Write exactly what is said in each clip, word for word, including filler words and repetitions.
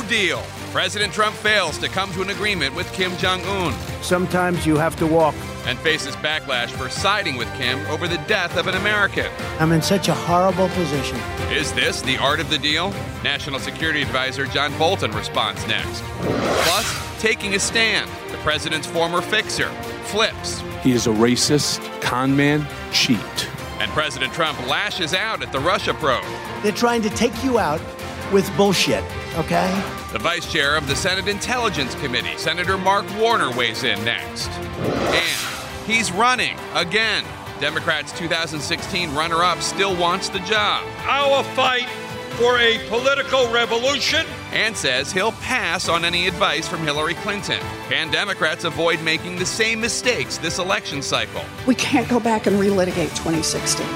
deal. President Trump fails to come to an agreement with Kim Jong-un. Sometimes you have to walk. And faces backlash for siding with Kim over the death of an American. I'm in such a horrible position. Is this the art of the deal? National Security Advisor John Bolton responds next. Plus, taking a stand. The president's former fixer flips. He is a racist, con man, cheat. And President Trump lashes out at the Russia probe. They're trying to take you out with bullshit, okay? The vice chair of the Senate Intelligence Committee, Senator Mark Warner, weighs in next. And he's running again. Democrats' two thousand sixteen runner-up still wants the job. Our fight for a political revolution. And says he'll pass on any advice from Hillary Clinton. Can Democrats avoid making the same mistakes this election cycle? We can't go back and relitigate twenty sixteen.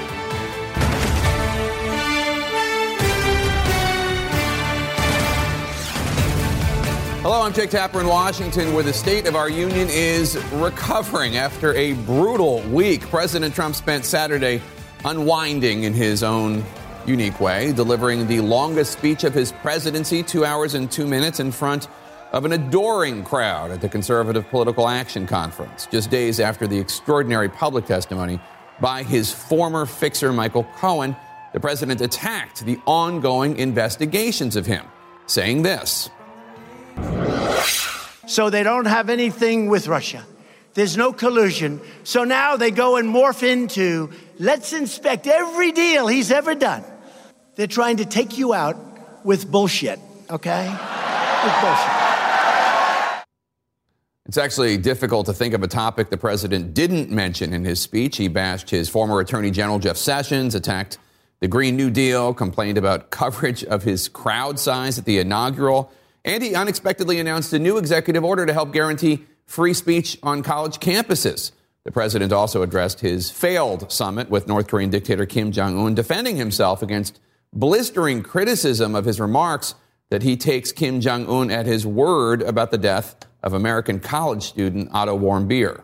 Hello, I'm Jake Tapper in Washington, where the state of our union is recovering after a brutal week. President Trump spent Saturday unwinding in his own unique way, delivering the longest speech of his presidency, two hours and two minutes, in front of an adoring crowd at the Conservative Political Action Conference, just days after the extraordinary public testimony by his former fixer, Michael Cohen. The president attacked the ongoing investigations of him, saying this. So they don't have anything with Russia. There's no collusion. So now they go and morph into, let's inspect every deal he's ever done. They're trying to take you out with bullshit, okay? With bullshit. It's actually difficult to think of a topic the president didn't mention in his speech. He bashed his former Attorney General Jeff Sessions, attacked the Green New Deal, complained about coverage of his crowd size at the inaugural, and he unexpectedly announced a new executive order to help guarantee free speech on college campuses. The president also addressed his failed summit with North Korean dictator Kim Jong-un, defending himself against blistering criticism of his remarks that he takes Kim Jong-un at his word about the death of American college student Otto Warmbier.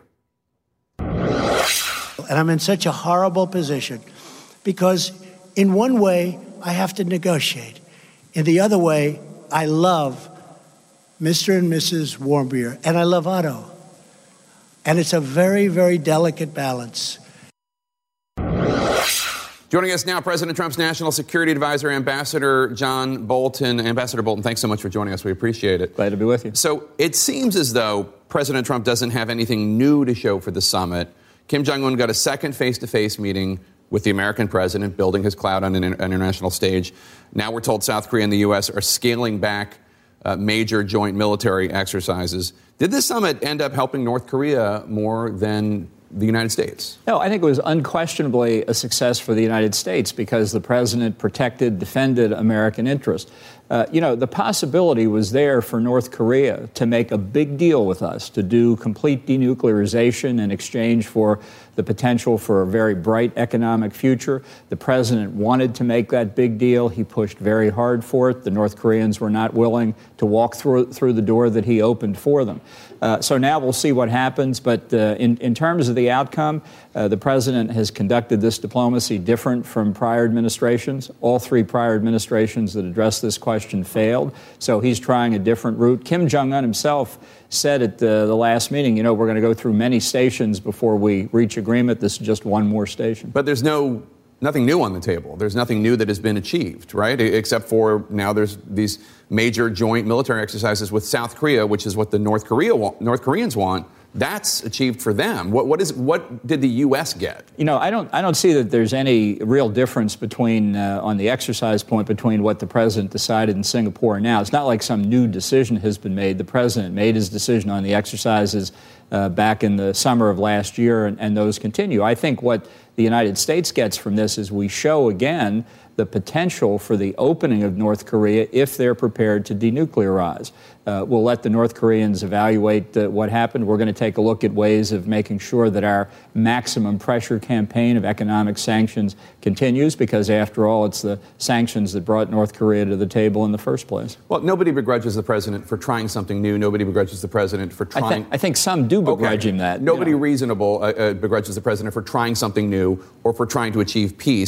And I'm in such a horrible position because in one way, I have to negotiate. In the other way, I love Mister and Missus Warmbier, and I love Otto. And it's a very, very delicate balance. Joining us now, President Trump's National Security Advisor, Ambassador John Bolton. Ambassador Bolton, thanks so much for joining us. We appreciate it. Glad to be with you. So it seems as though President Trump doesn't have anything new to show for the summit. Kim Jong-un got a second face-to-face meeting with the American president, building his clout on an international stage. Now we're told South Korea and the U S are scaling back uh, major joint military exercises. Did this summit end up helping North Korea more than the United States? No, I think it was unquestionably a success for the United States because the president protected, defended American interest. Uh, you know, the possibility was there for North Korea to make a big deal with us, to do complete denuclearization in exchange for the potential for a very bright economic future. The president wanted to make that big deal. He pushed very hard for it. The North Koreans were not willing to walk through through the door that he opened for them. Uh, so now we'll see what happens. But uh, in, in terms of the outcome, uh, the president has conducted this diplomacy different from prior administrations. All three prior administrations that addressed this question failed. So he's trying a different route. Kim Jong-un himself said at the, the last meeting, you know, we're going to go through many stations before we reach agreement. This is just one more station. But there's no nothing new on the table. There's nothing new that has been achieved, right? Except for now there's these major joint military exercises with South Korea, which is what the North Korea North Koreans want. That's achieved for them. What, what is what did the U S get? You know, I don't I don't see that there's any real difference between uh, on the exercise point between what the president decided in Singapore now. It's not like some new decision has been made. The president made his decision on the exercises uh, back in the summer of last year, and, and those continue. I think what the United States gets from this is we show again the potential for the opening of North Korea if they're prepared to denuclearize. Uh, we'll let the North Koreans evaluate uh, what happened. We're going to take a look at ways of making sure that our maximum pressure campaign of economic sanctions continues, because after all, it's the sanctions that brought North Korea to the table in the first place. Well, nobody begrudges the president for trying something new. Nobody begrudges the president for trying... I, th- I think some do begrudge okay. him that. Nobody you know. reasonable uh, uh, begrudges the president for trying something new or for trying to achieve peace.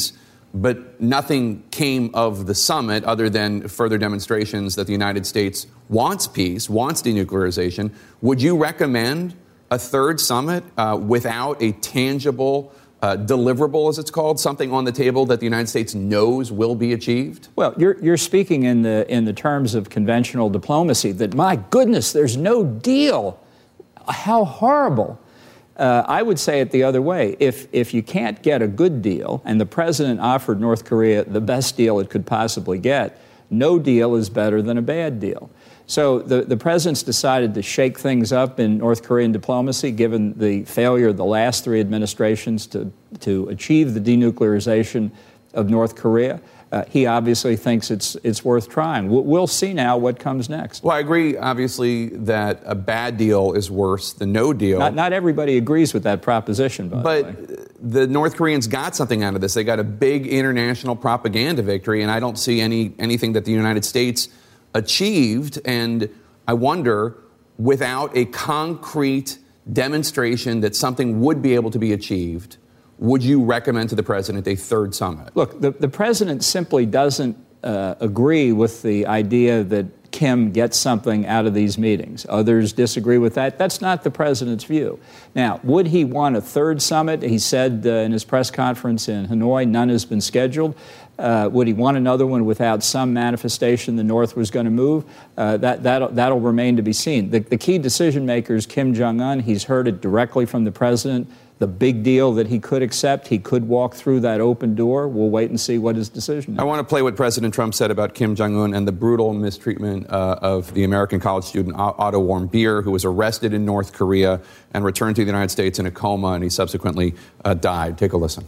but nothing came of the summit other than further demonstrations that the United States wants peace, wants denuclearization. Would you recommend a third summit uh, without a tangible, uh, deliverable, as it's called, something on the table that the United States knows will be achieved? Well, you're, you're speaking in the, in the terms of conventional diplomacy, that, my goodness, there's no deal. How horrible. Uh, I would say it the other way. If, if you can't get a good deal, and the president offered North Korea the best deal it could possibly get, no deal is better than a bad deal. So the, the president's decided to shake things up in North Korean diplomacy, given the failure of the last three administrations to, to achieve the denuclearization of North Korea. Uh, he obviously thinks it's it's worth trying. We'll, we'll see now what comes next. Well, I agree, obviously, that a bad deal is worse than no deal. Not, not everybody agrees with that proposition, by but the way. The North Koreans got something out of this. They got a big international propaganda victory, and I don't see any anything that the United States achieved. And I wonder, without a concrete demonstration that something would be able to be achieved, would you recommend to the president a third summit? Look, the, the president simply doesn't uh, agree with the idea that Kim gets something out of these meetings. Others disagree with that. That's not the president's view. Now, would he want a third summit? He said uh, in his press conference in Hanoi, none has been scheduled. Uh, would he want another one without some manifestation the North was going to move? Uh, that, that'll, that'll remain to be seen. The, the key decision maker is Kim Jong-un. He's heard it directly from the president. The big deal that he could accept, he could walk through that open door. We'll wait and see what his decision is. I want to play what President Trump said about Kim Jong-un and the brutal mistreatment uh, of the American college student Otto Warmbier, who was arrested in North Korea and returned to the United States in a coma, and he subsequently uh, died. Take a listen.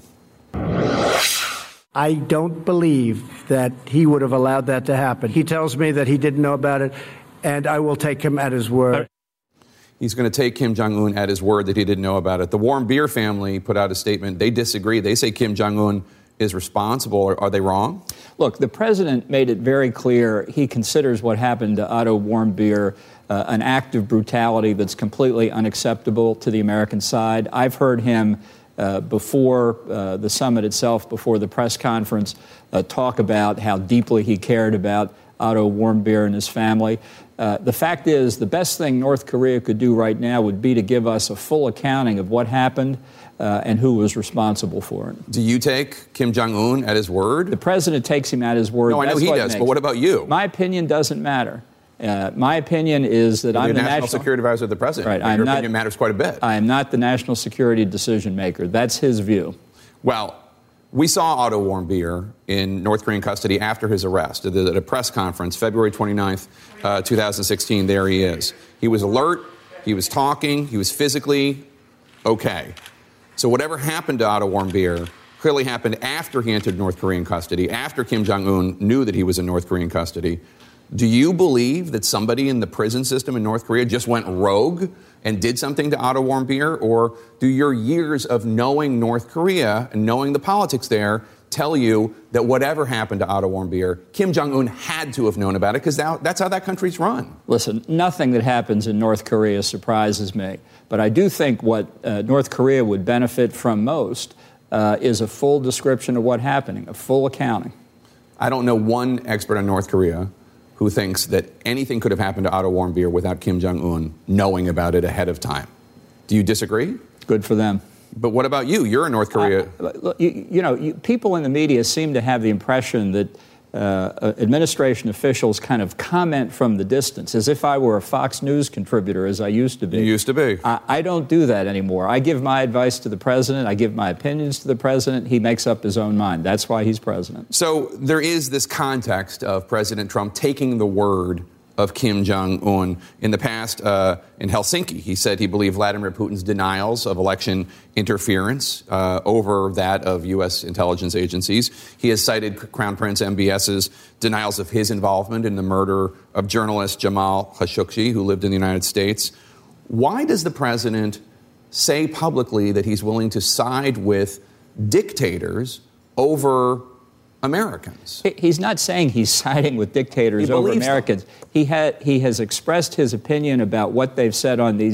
I don't believe that he would have allowed that to happen. He tells me that he didn't know about it, and I will take him at his word. He's going to take Kim Jong-un at his word that he didn't know about it. The Warmbier family put out a statement. They disagree. They say Kim Jong-un is responsible. Are, are they wrong? Look, the president made it very clear he considers what happened to Otto Warmbier uh, an act of brutality that's completely unacceptable to the American side. I've heard him uh, before uh, the summit itself, before the press conference, uh, talk about how deeply he cared about Otto Warmbier and his family. Uh, the fact is, the best thing North Korea could do right now would be to give us a full accounting of what happened uh, and who was responsible for it. Do you take Kim Jong-un at his word? The president takes him at his word. No, I know That's he what does, makes. but what about you? My opinion doesn't matter. Uh, my opinion is that You're I'm the the national, national security advisor of the president. Right, Your I'm not, opinion matters quite a bit. I am not the national security decision maker. That's his view. Well, we saw Otto Warmbier in North Korean custody after his arrest at a press conference, February twenty-ninth, uh, two thousand sixteen. There he is. He was alert. He was talking. He was physically okay. So whatever happened to Otto Warmbier clearly happened after he entered North Korean custody, after Kim Jong-un knew that he was in North Korean custody. Do you believe that somebody in the prison system in North Korea just went rogue and did something to Otto Warmbier? Or do your years of knowing North Korea and knowing the politics there tell you that whatever happened to Otto Warmbier, Kim Jong-un had to have known about it because that's how that country's run? Listen, nothing that happens in North Korea surprises me. But I do think what uh, North Korea would benefit from most uh, is a full description of what happened, a full accounting. I don't know one expert on North Korea who thinks that anything could have happened to Otto Warmbier without Kim Jong-un knowing about it ahead of time. Do you disagree? Good for them. But what about you? You're in North Korea. Uh, you, you know, you, people in the media seem to have the impression that uh, administration officials kind of comment from the distance, as if I were a Fox News contributor, as I used to be. You used to be. I, I don't do that anymore. I give my advice to the president. I give my opinions to the president. He makes up his own mind. That's why he's president. So there is this context of President Trump taking the word of Kim Jong-un. In the past, uh, in Helsinki, he said he believed Vladimir Putin's denials of election interference uh, over that of U S intelligence agencies. He has cited Crown Prince M B S's denials of his involvement in the murder of journalist Jamal Khashoggi, who lived in the United States. Why does the president say publicly that he's willing to side with dictators over Americans? He's not saying he's siding with dictators over Americans. He, ha- he has expressed his opinion about what they've said on these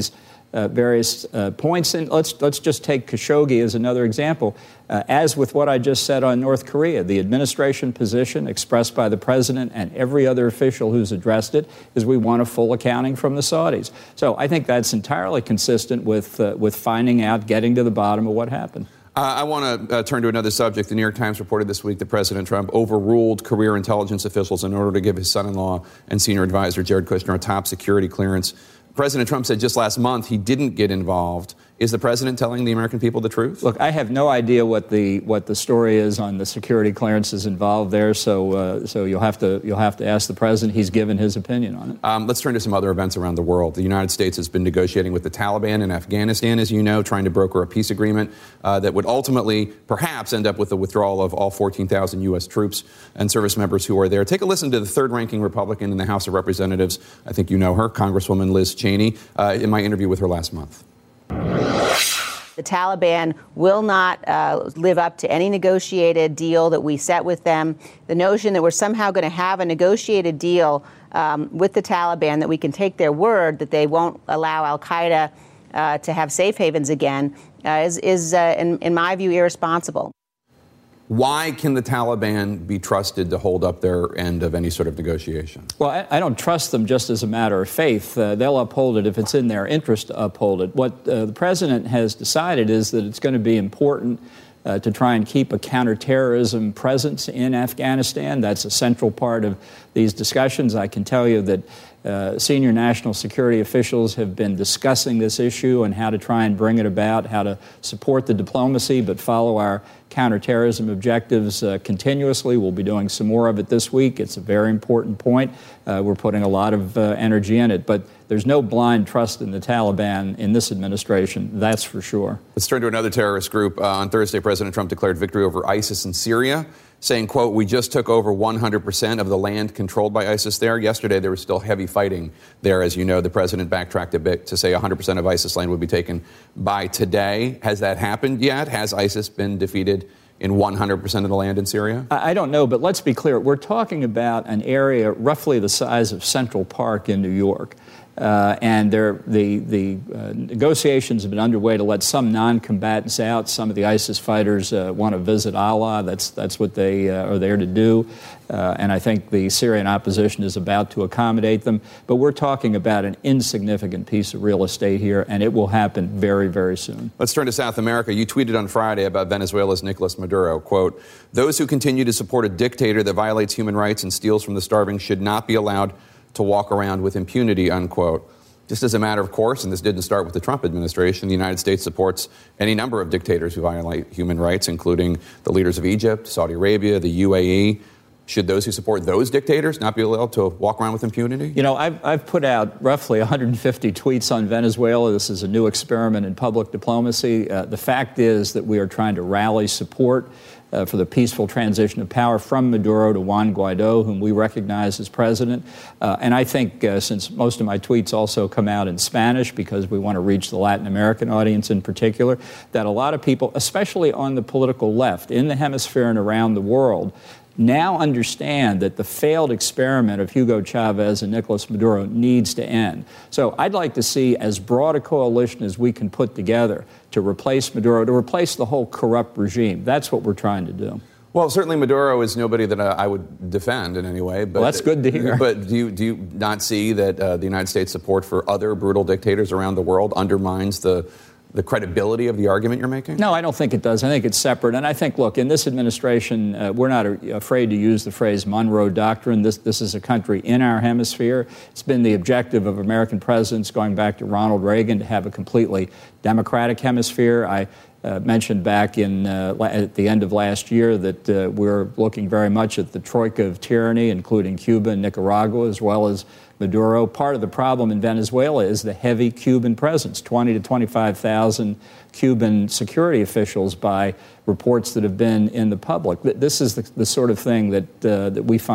uh, various uh, points. And let's let's just take Khashoggi as another example. Uh, as with what I just said on North Korea, the administration position expressed by the president and every other official who's addressed it is we want a full accounting from the Saudis. So I think that's entirely consistent with uh, with finding out, getting to the bottom of what happened. Uh, I want to uh, turn to another subject. The New York Times reported this week that President Trump overruled career intelligence officials in order to give his son-in-law and senior advisor Jared Kushner a top security clearance. President Trump said just last month he didn't get involved. Is the president telling the American people the truth? Look, I have no idea what the what the story is on the security clearances involved there. So uh, so you'll have to you'll have to ask the president. He's given his opinion on it. Um, let's turn to some other events around the world. The United States has been negotiating with the Taliban in Afghanistan, as you know, trying to broker a peace agreement uh, that would ultimately perhaps end up with the withdrawal of all fourteen thousand U S troops and service members who are there. Take a listen to the third-ranking Republican in the House of Representatives. I think you know her, Congresswoman Liz Cheney, uh, in my interview with her last month. The Taliban will not uh, live up to any negotiated deal that we set with them. The notion that we're somehow going to have a negotiated deal um, with the Taliban, that we can take their word that they won't allow al-Qaeda uh, to have safe havens again, uh, is, is uh, in, in my view, irresponsible. Why can the Taliban be trusted to hold up their end of any sort of negotiation? Well, I, I don't trust them just as a matter of faith. Uh, they'll uphold it if it's in their interest to uphold it. What uh, the president has decided is that it's going to be important uh, to try and keep a counterterrorism presence in Afghanistan. That's a central part of these discussions. I can tell you that Uh, senior national security officials have been discussing this issue and how to try and bring it about, how to support the diplomacy but follow our counterterrorism objectives uh, continuously. We'll be doing some more of it this week. It's a very important point. Uh, we're putting a lot of uh, energy in it. But there's no blind trust in the Taliban in this administration, that's for sure. Let's turn to another terrorist group. Uh, on Thursday, President Trump declared victory over ISIS in Syria, saying, quote, we just took over one hundred percent of the land controlled by ISIS there. Yesterday, there was still heavy fighting there. As you know, the president backtracked a bit to say one hundred percent of ISIS land would be taken by today. Has that happened yet? Has ISIS been defeated in one hundred percent of the land in Syria? I don't know, but let's be clear. We're talking about an area roughly the size of Central Park in New York. Uh, and there, the, the uh, negotiations have been underway to let some non-combatants out. Some of the ISIS fighters uh, want to visit Allah. That's, that's what they uh, are there to do. Uh, and I think the Syrian opposition is about to accommodate them. But we're talking about an insignificant piece of real estate here, and it will happen very, very soon. Let's turn to South America. You tweeted on Friday about Venezuela's Nicolas Maduro, quote, those who continue to support a dictator that violates human rights and steals from the starving should not be allowed to walk around with impunity, unquote. Just as a matter of course, and this didn't start with the Trump administration, the United States supports any number of dictators who violate human rights, including the leaders of Egypt, Saudi Arabia, the U A E. Should those who support those dictators not be allowed to walk around with impunity? You know, I've, I've put out roughly one hundred fifty tweets on Venezuela. This is a new experiment in public diplomacy. Uh, the fact is that we are trying to rally support Uh, for the peaceful transition of power from Maduro to Juan Guaido, whom we recognize as president. Uh, and I think uh, since most of my tweets also come out in Spanish because we want to reach the Latin American audience in particular, that a lot of people, especially on the political left in the hemisphere and around the world, now understand that the failed experiment of Hugo Chavez and Nicolas Maduro needs to end. So I'd like to see as broad a coalition as we can put together to replace Maduro, to replace the whole corrupt regime. That's what we're trying to do. Well, certainly Maduro is nobody that uh, I would defend in any way. But, well, that's good to hear. But do you, do you not see that uh, the United States' support for other brutal dictators around the world undermines the the credibility of the argument you're making? No, I don't think it does. I think it's separate. And I think, look, in this administration, uh, we're not a, afraid to use the phrase Monroe Doctrine. This, this is a country in our hemisphere. It's been the objective of American presidents going back to Ronald Reagan to have a completely democratic hemisphere. I uh, mentioned back in uh, at the end of last year that uh, we're looking very much at the troika of tyranny, including Cuba and Nicaragua, as well as Maduro. Part of the problem in Venezuela is the heavy Cuban presence, twenty to twenty-five thousand Cuban security officials by reports that have been in the public. This is the, the sort of thing that uh, that we find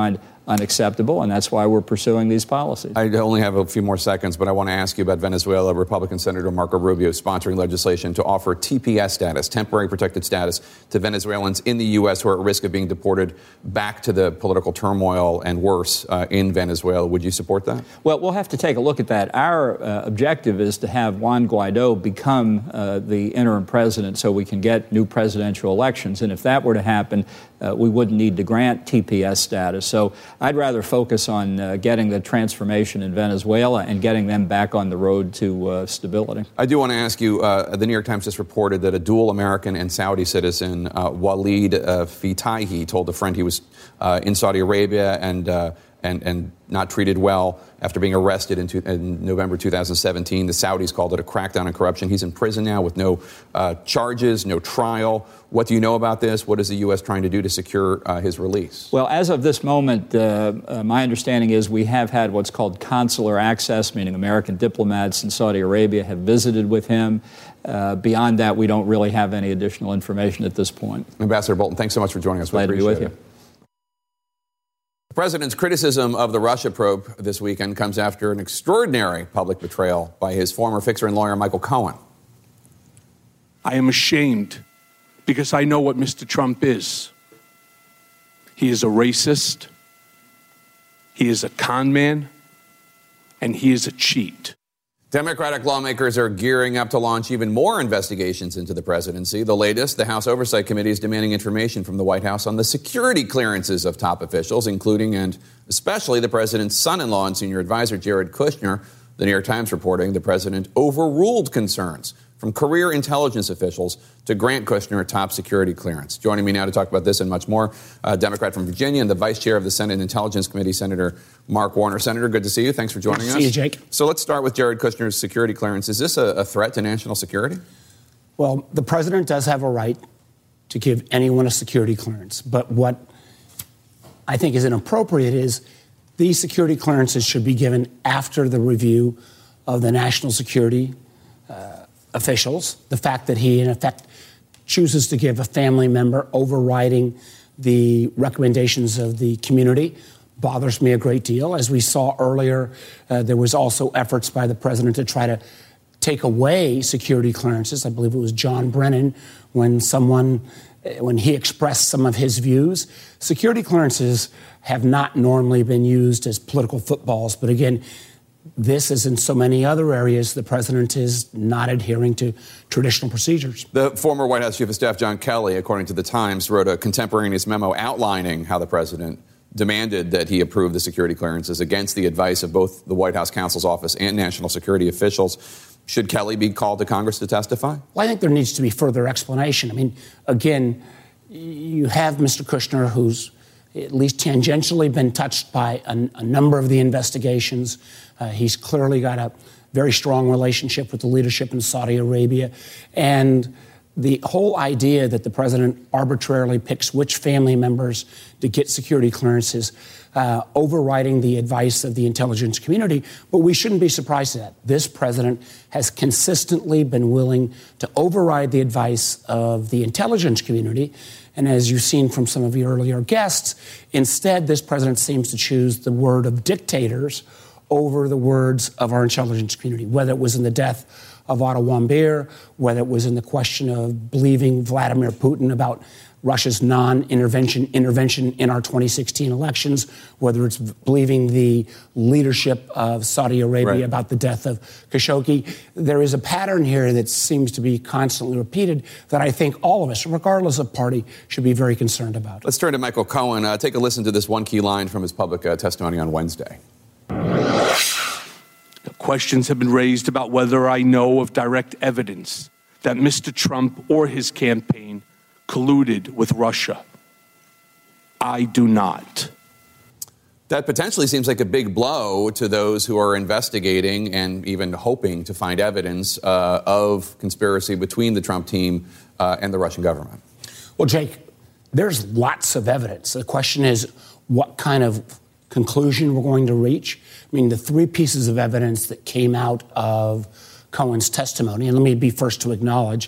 unacceptable, and that's why we're pursuing these policies. I only have a few more seconds, but I want to ask you about Venezuela. Republican Senator Marco Rubio sponsoring legislation to offer T P S status, temporary protected status, to Venezuelans in the U S who are at risk of being deported back to the political turmoil and worse uh, in Venezuela. Would you support that? Well, we'll have to take a look at that. Our uh, objective is to have Juan Guaido become uh, the interim president so we can get new presidential elections. And if that were to happen, uh, we wouldn't need to grant T P S status. So I'd rather focus on uh, getting the transformation in Venezuela and getting them back on the road to uh, stability. I do want to ask you, uh, the New York Times just reported that a dual American and Saudi citizen, uh, Walid uh, Fitahi, told a friend he was uh, in Saudi Arabia and uh, and, and not treated well after being arrested in, two, in November two thousand seventeen. The Saudis called it a crackdown on corruption. He's in prison now with no uh, charges, no trial. What do you know about this? What is the U S trying to do to secure uh, his release? Well, as of this moment, uh, uh, my understanding is we have had what's called consular access, meaning American diplomats in Saudi Arabia have visited with him. Uh, beyond that, we don't really have any additional information at this point. Ambassador Bolton, thanks so much for joining us. Glad to be with you. The president's criticism of the Russia probe this weekend comes after an extraordinary public betrayal by his former fixer and lawyer, Michael Cohen. I am ashamed because I know what Mister Trump is. He is a racist, he is a con man, and he is a cheat. Democratic lawmakers are gearing up to launch even more investigations into the presidency. The latest, the House Oversight Committee is demanding information from the White House on the security clearances of top officials, including and especially the president's son-in-law and senior advisor, Jared Kushner. The New York Times reporting the president overruled concerns from career intelligence officials to grant Kushner a top security clearance. Joining me now to talk about this and much more, a Democrat from Virginia and the vice chair of the Senate Intelligence Committee, Senator Mark Warner. Senator, good to see you. Thanks for joining good to us. See you, Jake. So let's start with Jared Kushner's security clearance. Is this a, a threat to national security? Well, the president does have a right to give anyone a security clearance. But what I think is inappropriate is these security clearances should be given after the review of the national security uh, officials. The fact that he, in effect, chooses to give a family member overriding the recommendations of the community bothers me a great deal. As we saw earlier, uh, there was also efforts by the president to try to take away security clearances. I believe it was John Brennan when someone, when he expressed some of his views. Security clearances have not normally been used as political footballs, but again, this, as in so many other areas, the president is not adhering to traditional procedures. The former White House Chief of Staff, John Kelly, according to the Times, wrote a contemporaneous memo outlining how the president demanded that he approve the security clearances against the advice of both the White House counsel's office and national security officials. Should Kelly be called to Congress to testify? Well, I think there needs to be further explanation. I mean, again, you have Mister Kushner, who's at least tangentially been touched by a, a number of the investigations. Uh, he's clearly got a very strong relationship with the leadership in Saudi Arabia. And the whole idea that the president arbitrarily picks which family members to get security clearances, uh, overriding the advice of the intelligence community. But we shouldn't be surprised at that. This president has consistently been willing to override the advice of the intelligence community. And as you've seen from some of your earlier guests, instead, this president seems to choose the word of dictators over the words of our intelligence community, whether it was in the death of Otto Warmbier, whether it was in the question of believing Vladimir Putin about Russia's non-intervention intervention in our twenty sixteen elections, whether it's believing the leadership of Saudi Arabia right. about the death of Khashoggi. There is a pattern here that seems to be constantly repeated that I think all of us, regardless of party, should be very concerned about. Let's turn to Michael Cohen. Uh, take a listen to this one key line from his public uh, testimony on Wednesday. Questions have been raised about whether I know of direct evidence that Mister Trump or his campaign colluded with Russia. I do not. That potentially seems like a big blow to those who are investigating and even hoping to find evidence uh, of conspiracy between the Trump team uh, and the Russian government. Well, Jake, there's lots of evidence. The question is what kind of conclusion we're going to reach. I mean, the three pieces of evidence that came out of Cohen's testimony, and let me be first to acknowledge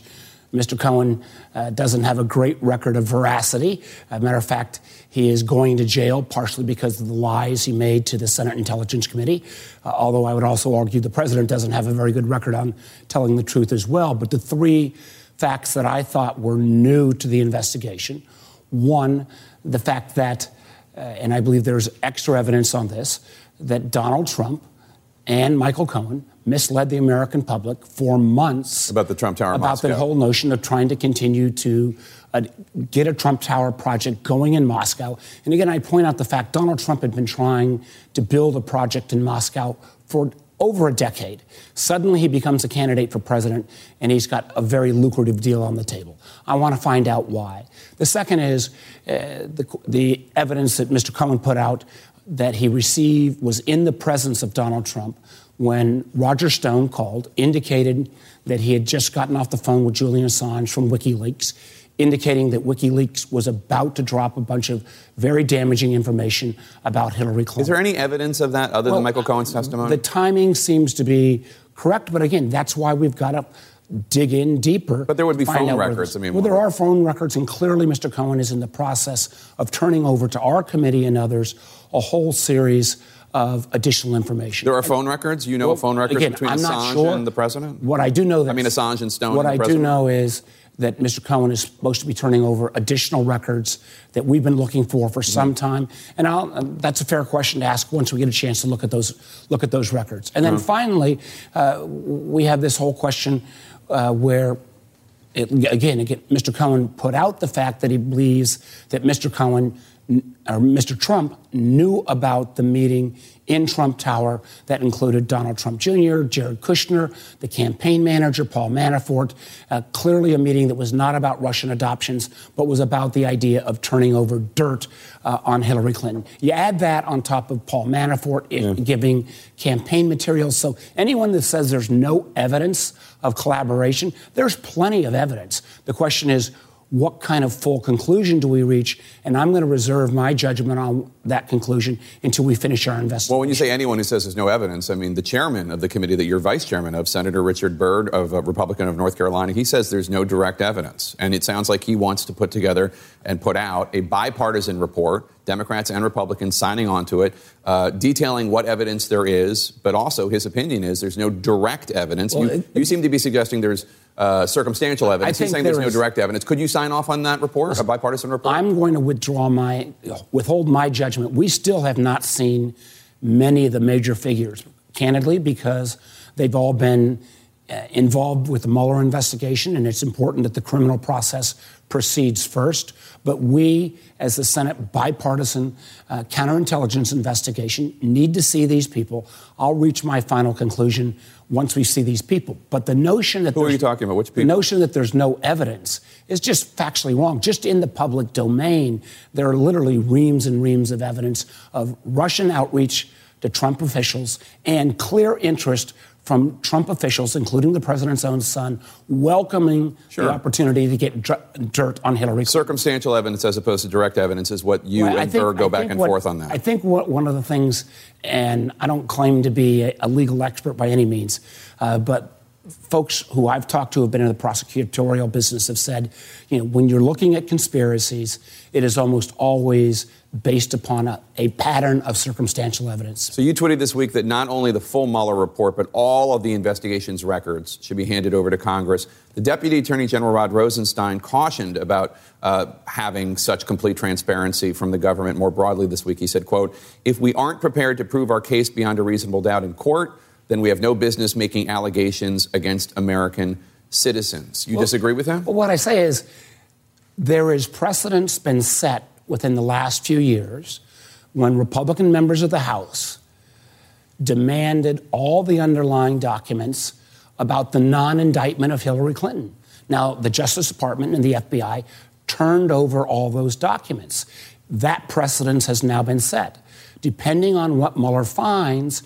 Mister Cohen uh, doesn't have a great record of veracity. As a matter of fact, he is going to jail partially because of the lies he made to the Senate Intelligence Committee, uh, although I would also argue the president doesn't have a very good record on telling the truth as well. But the three facts that I thought were new to the investigation, one, the fact that, uh, and I believe there's extra evidence on this, that Donald Trump and Michael Cohen misled the American public for months about the Trump Tower in about Moscow. the whole notion of trying to continue to uh, get a Trump Tower project going in Moscow. And again, I point out the fact Donald Trump had been trying to build a project in Moscow for over a decade. Suddenly he becomes a candidate for president, and he's got a very lucrative deal on the table. I want to find out why. The second is uh, the, the evidence that Mister Cohen put out that he received was in the presence of Donald Trump when Roger Stone called, indicated that he had just gotten off the phone with Julian Assange from WikiLeaks, indicating that WikiLeaks was about to drop a bunch of very damaging information about Hillary Clinton. Is there any evidence of that other well, than Michael Cohen's testimony? The timing seems to be correct, but again, that's why we've got to dig in deeper. But there would be phone out records. I mean, well, there are phone records, and clearly Mister Cohen is in the process of turning over to our committee and others a whole series of additional information. There are phone records? You know well, phone records again, between I'm Assange not sure. and the president? What I do know that I mean, Assange and Stone What and the I president? do know is that Mister Cohen is supposed to be turning over additional records that we've been looking for for some Mm-hmm. time, and I'll, uh, that's a fair question to ask once we get a chance to look at those look at those records. And then Mm-hmm. finally, uh, we have this whole question uh, where. It, again, again, Mister Cohen put out the fact that he believes that Mister Cohen or Mister Trump knew about the meeting in Trump Tower that included Donald Trump Junior, Jared Kushner, the campaign manager, Paul Manafort, uh, clearly a meeting that was not about Russian adoptions, but was about the idea of turning over dirt uh, on Hillary Clinton. You add that on top of Paul Manafort yeah. giving campaign materials. So anyone that says there's no evidence of collaboration, there's plenty of evidence. The question is, what kind of full conclusion do we reach? And I'm going to reserve my judgment on that conclusion until we finish our investigation. Well, when you say anyone who says there's no evidence, I mean, the chairman of the committee that you're vice chairman of, Senator Richard Byrd, of a Republican of North Carolina, he says there's no direct evidence. And it sounds like he wants to put together and put out a bipartisan report, Democrats and Republicans signing on to it, uh, detailing what evidence there is, but also his opinion is there's no direct evidence. Well, you, it, you seem to be suggesting there's uh, circumstantial evidence. He's saying there's no is, direct evidence. Could you sign off on that report, a bipartisan report? I'm going to withdraw my, withhold my judgment. We still have not seen many of the major figures, candidly, because they've all been uh, involved with the Mueller investigation, and it's important that the criminal process proceeds first. But we, as the Senate bipartisan uh, counterintelligence investigation, need to see these people. I'll reach my final conclusion once we see these people. But the notion that Who are you talking about? Which people? The notion that there's no evidence is just factually wrong. Just in the public domain, there are literally reams and reams of evidence of Russian outreach to Trump officials and clear interest from Trump officials, including the president's own son, welcoming sure. the opportunity to get dr- dirt on Hillary Clinton. Circumstantial evidence as opposed to direct evidence is what you well, and think, Byrd go back and what, forth on that. I think what, one of the things, and I don't claim to be a, a legal expert by any means, uh, but folks who I've talked to who have been in the prosecutorial business have said, you know, when you're looking at conspiracies, it is almost always based upon a, a pattern of circumstantial evidence. So you tweeted this week that not only the full Mueller report, but all of the investigation's records should be handed over to Congress. The Deputy Attorney General Rod Rosenstein cautioned about uh, having such complete transparency from the government more broadly this week. He said, quote, if we aren't prepared to prove our case beyond a reasonable doubt in court, then we have no business making allegations against American citizens. You well, disagree with that? Well, what I say is there is precedence been set within the last few years when Republican members of the House demanded all the underlying documents about the non-indictment of Hillary Clinton. Now, the Justice Department and the F B I turned over all those documents. That precedence has now been set. Depending on what Mueller finds,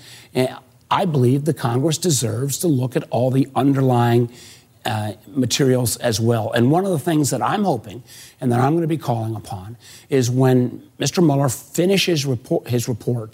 I believe the Congress deserves to look at all the underlying uh, materials as well. And one of the things that I'm hoping and that I'm going to be calling upon is when Mister Mueller finishes report, his report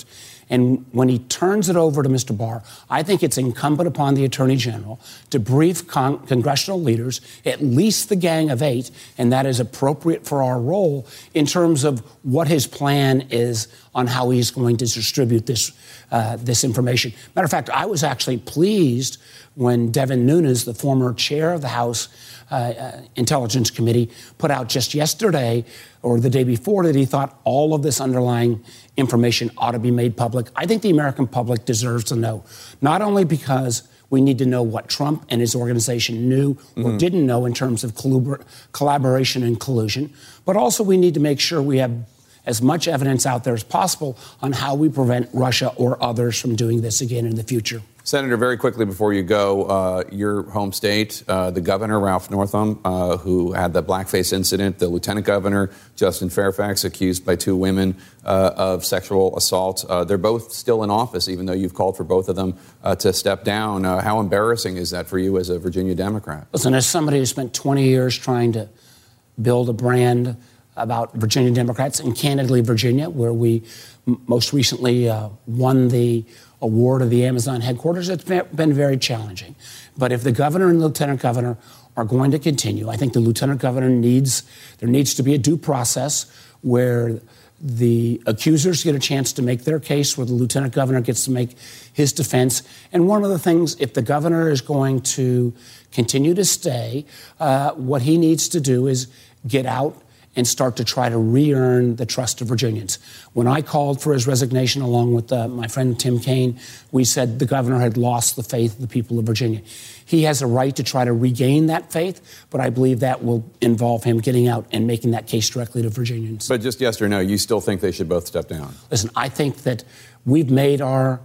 And when he turns it over to Mister Barr, I think it's incumbent upon the Attorney General to brief con- congressional leaders, at least the Gang of Eight, and that is appropriate for our role, in terms of what his plan is on how he's going to distribute this uh, this information. Matter of fact, I was actually pleased when Devin Nunes, the former chair of the House uh, uh, Intelligence Committee, put out just yesterday or the day before that he thought all of this underlying information ought to be made public. I think the American public deserves to know, not only because we need to know what Trump and his organization knew or mm-hmm. didn't know in terms of collabor- collaboration and collusion, but also we need to make sure we have as much evidence out there as possible on how we prevent Russia or others from doing this again in the future. Senator, very quickly before you go, uh, your home state, uh, the governor, Ralph Northam, uh, who had the blackface incident, the lieutenant governor, Justin Fairfax, accused by two women uh, of sexual assault. Uh, they're both still in office, even though you've called for both of them uh, to step down. Uh, how embarrassing is that for you as a Virginia Democrat? Listen, as somebody who spent twenty years trying to build a brand about Virginia Democrats, and candidly Virginia, where we m- most recently uh, won the award of the Amazon headquarters, it's been very challenging. But if the governor and the lieutenant governor are going to continue, I think the lieutenant governor needs, there needs to be a due process where the accusers get a chance to make their case, where the lieutenant governor gets to make his defense. And one of the things, if the governor is going to continue to stay, uh, what he needs to do is get out and start to try to re-earn the trust of Virginians. When I called for his resignation along with uh, my friend Tim Kaine, we said the governor had lost the faith of the people of Virginia. He has a right to try to regain that faith, but I believe that will involve him getting out and making that case directly to Virginians. But just yes or no, you still think they should both step down? Listen, I think that we've made our,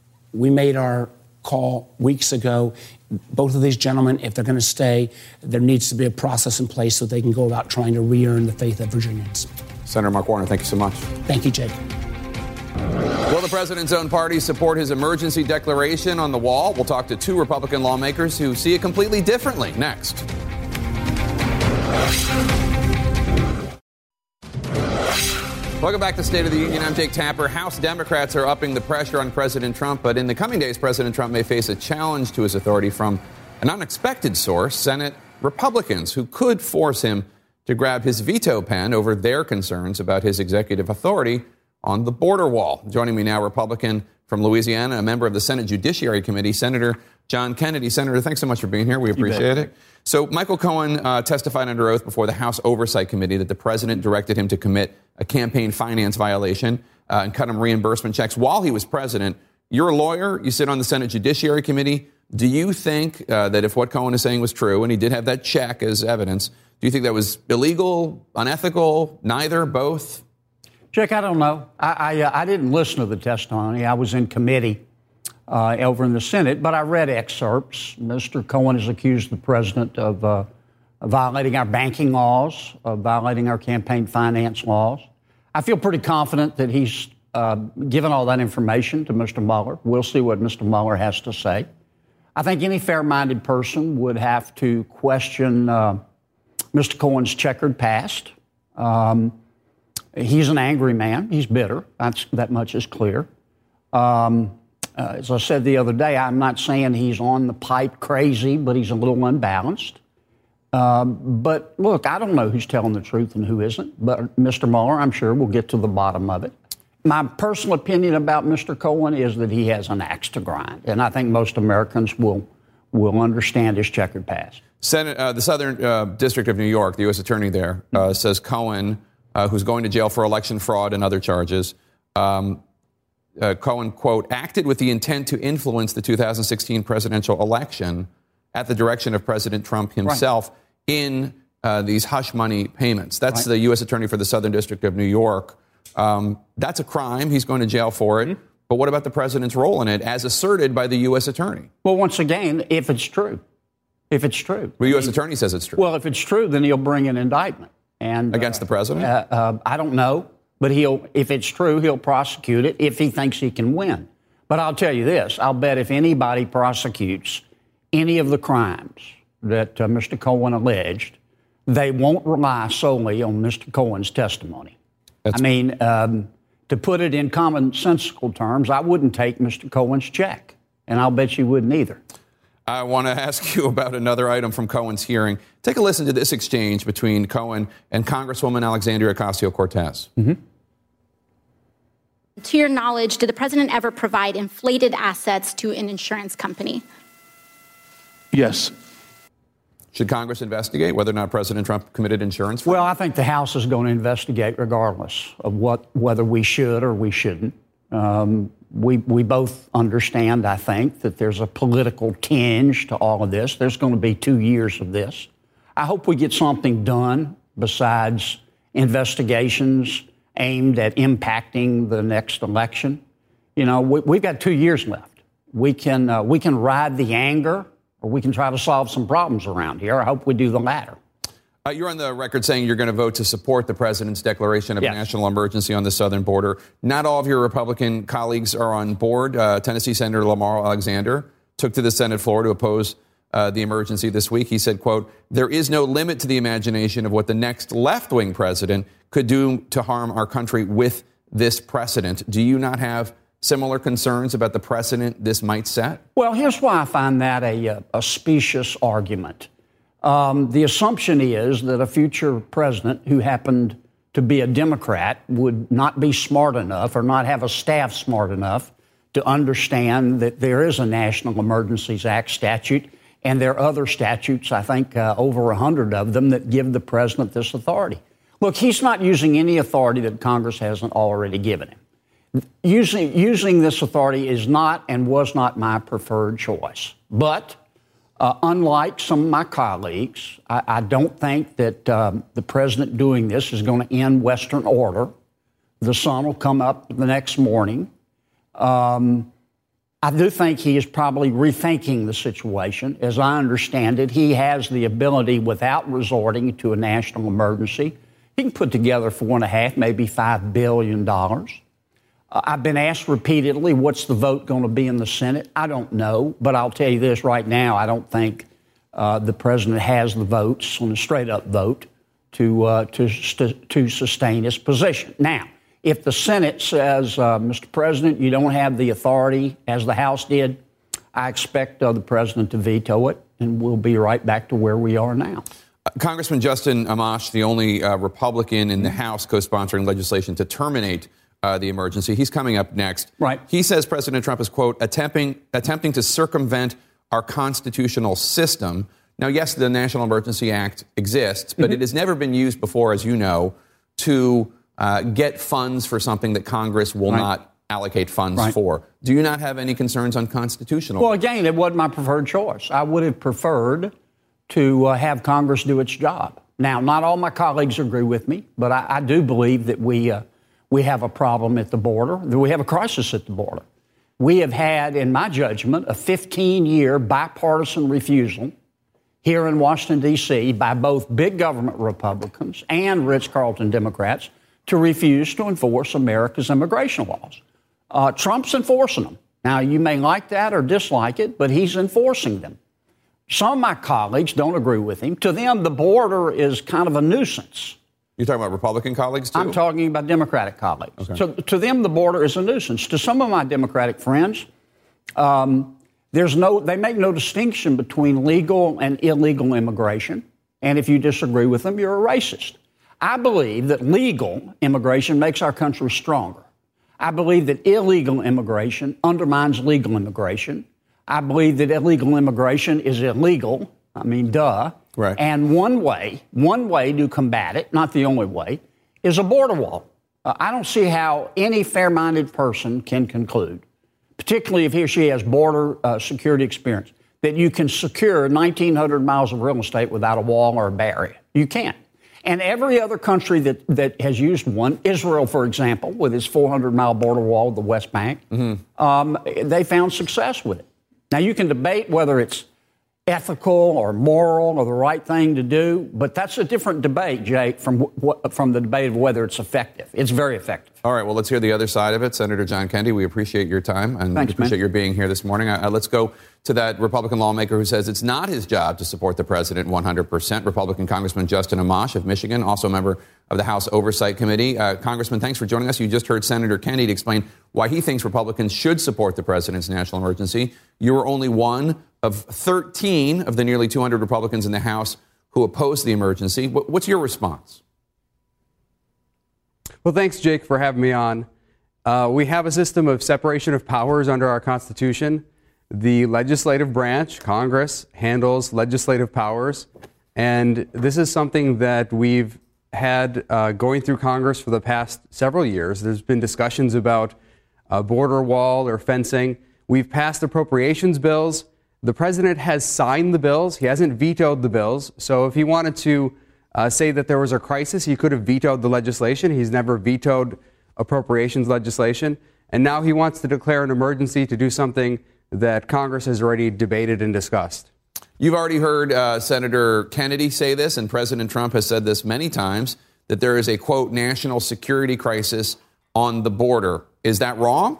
we made our call weeks ago. Both of these gentlemen, if they're going to stay, there needs to be a process in place so they can go about trying to re-earn the faith of Virginians. Senator Mark Warner, thank you so much. Thank you, Jake. Will the president's own party support his emergency declaration on the wall? We'll talk to two Republican lawmakers who see it completely differently next. Welcome back to State of the Union. I'm Jake Tapper. House Democrats are upping the pressure on President Trump, but in the coming days, President Trump may face a challenge to his authority from an unexpected source, Senate Republicans, who could force him to grab his veto pen over their concerns about his executive authority on the border wall. Joining me now, Republican from Louisiana, a member of the Senate Judiciary Committee, Senator John Kennedy. Senator, thanks so much for being here. We appreciate it. So Michael Cohen uh, testified under oath before the House Oversight Committee that the president directed him to commit a campaign finance violation uh, and cut him reimbursement checks while he was president. You're a lawyer. You sit on the Senate Judiciary Committee. Do you think uh, that if what Cohen is saying was true, and he did have that check as evidence, do you think that was illegal, unethical, neither, both? Jake, I don't know. I, I, uh, I didn't listen to the testimony. I was in committee uh, over in the Senate, but I read excerpts. Mister Cohen has accused the president of uh, violating our banking laws, of violating our campaign finance laws. I feel pretty confident that he's uh, given all that information to Mister Mueller. We'll see what Mister Mueller has to say. I think any fair-minded person would have to question uh, Mister Cohen's checkered past. Um, he's an angry man. He's bitter. That's, that much is clear. Um, uh, as I said the other day, I'm not saying he's on the pipe crazy, but he's a little unbalanced. Um, but look, I don't know who's telling the truth and who isn't, but Mister Mueller, I'm sure, will get to the bottom of it. My personal opinion about Mister Cohen is that he has an axe to grind, and I think most Americans will will understand his checkered past. Senate, uh, the Southern uh, District of New York, the U S attorney there, uh, says Cohen, uh, who's going to jail for election fraud and other charges, um, uh, Cohen, quote, acted with the intent to influence the two thousand sixteen presidential election at the direction of President Trump himself. Right. in uh, these hush money payments. That's right. The U S attorney for the Southern District of New York. Um, that's a crime. He's going to jail for it. Mm-hmm. But what about the president's role in it as asserted by the U S attorney? Well, once again, if it's true, if it's true. The U S attorney says it's true. Well, if it's true, then he'll bring an indictment. And against uh, the president? Uh, uh, I don't know. But he'll, if it's true, he'll prosecute it if he thinks he can win. But I'll tell you this. I'll bet if anybody prosecutes any of the crimes that uh, Mister Cohen alleged, they won't rely solely on Mister Cohen's testimony. That's I mean, um, To put it in commonsensical terms, I wouldn't take Mister Cohen's check, and I'll bet you wouldn't either. I want to ask you about another item from Cohen's hearing. Take a listen to this exchange between Cohen and Congresswoman Alexandria Ocasio-Cortez. Mm-hmm. To your knowledge, did the president ever provide inflated assets to an insurance company? Yes. Should Congress investigate whether or not President Trump committed insurance fraud? Well, I think the House is going to investigate regardless of what, whether we should or we shouldn't. Um, we, we both understand, I think, that there's a political tinge to all of this. There's going to be two years of this. I hope we get something done besides investigations aimed at impacting the next election. You know, we, we've got two years left. We can, uh, we can ride the anger, or we can try to solve some problems around here. I hope we do the latter. Uh, you're on the record saying you're going to vote to support the president's declaration of yes. a national emergency on the southern border. Not all of your Republican colleagues are on board. Uh, Tennessee Senator Lamar Alexander took to the Senate floor to oppose uh, the emergency this week. He said, quote, "There is no limit to the imagination of what the next left-wing president could do to harm our country with this precedent." Do you not have similar concerns about the precedent this might set? Well, here's why I find that a, a specious argument. Um, the assumption is that a future president who happened to be a Democrat would not be smart enough or not have a staff smart enough to understand that there is a National Emergencies Act statute, and there are other statutes, I think uh, over a hundred of them, that give the president this authority. Look, he's not using any authority that Congress hasn't already given him. Using, using this authority is not and was not my preferred choice. But uh, unlike some of my colleagues, I, I don't think that um, the president doing this is going to end Western order. The sun will come up the next morning. Um, I do think he is probably rethinking the situation. As I understand it, he has the ability, without resorting to a national emergency, he can put together four and a half, maybe five billion dollars. Uh, I've been asked repeatedly, what's the vote going to be in the Senate? I don't know, but I'll tell you this right now. I don't think uh, the president has the votes on a straight-up vote to uh, to st- to sustain his position. Now, if the Senate says, uh, Mister President, you don't have the authority as the House did, I expect uh, the president to veto it, and we'll be right back to where we are now. Uh, Congressman Justin Amash, the only uh, Republican in the House co-sponsoring legislation to terminate uh, the emergency, he's coming up next. Right. He says President Trump is, quote, attempting, attempting to circumvent our constitutional system. Now, yes, the National Emergency Act exists, but mm-hmm. it has never been used before, as you know, to uh, get funds for something that Congress will right. not allocate funds right. for. Do you not have any concerns on constitutional? Well, again, it wasn't my preferred choice. I would have preferred to uh, have Congress do its job. Now, not all my colleagues agree with me, but I, I do believe that we uh, we have a problem at the border, that we have a crisis at the border. We have had, in my judgment, a fifteen-year bipartisan refusal here in Washington, D C, by both big government Republicans and Ritz-Carlton Democrats to refuse to enforce America's immigration laws. Uh, Trump's enforcing them. Now, you may like that or dislike it, but he's enforcing them. Some of my colleagues don't agree with him. To them, the border is kind of a nuisance. You're talking about Republican colleagues, too? I'm talking about Democratic colleagues. Okay. So to them, the border is a nuisance. To some of my Democratic friends, um, there's no, they make no distinction between legal and illegal immigration. And if you disagree with them, you're a racist. I believe that legal immigration makes our country stronger. I believe that illegal immigration undermines legal immigration. I believe that illegal immigration is illegal. I mean, duh. Right. And one way, one way to combat it, not the only way, is a border wall. Uh, I don't see how any fair-minded person can conclude, particularly if he or she has border uh, security experience, that you can secure nineteen hundred miles of real estate without a wall or a barrier. You can't. And every other country that, that has used one, Israel, for example, with its four hundred mile border wall with the West Bank, mm-hmm. um, they found success with it. Now, you can debate whether it's ethical or moral or the right thing to do. But that's a different debate, Jake, from wh- from the debate of whether it's effective. It's very effective. All right, well, let's hear the other side of it. Senator John Kennedy, we appreciate your time and Thanks, we appreciate man. your being here this morning. Uh, let's go to that Republican lawmaker who says it's not his job to support the president one hundred percent. Republican Congressman Justin Amash of Michigan, also a member of the House Oversight Committee. Uh, Congressman, thanks for joining us. You just heard Senator Kennedy explain why he thinks Republicans should support the president's national emergency. You were only one of thirteen of the nearly two hundred Republicans in the House who opposed the emergency. What's your response? Well, thanks, Jake, for having me on. Uh, we have a system of separation of powers under our Constitution. The legislative branch, Congress, handles legislative powers. And this is something that we've had uh, going through Congress for the past several years. There's been discussions about a border wall or fencing. We've passed appropriations bills. The president has signed the bills. He hasn't vetoed the bills. So if he wanted to uh, say that there was a crisis, he could have vetoed the legislation. He's never vetoed appropriations legislation. And now he wants to declare an emergency to do something that Congress has already debated and discussed. You've already heard uh, Senator Kennedy say this, and President Trump has said this many times, that there is a, quote, national security crisis on the border. Is that wrong?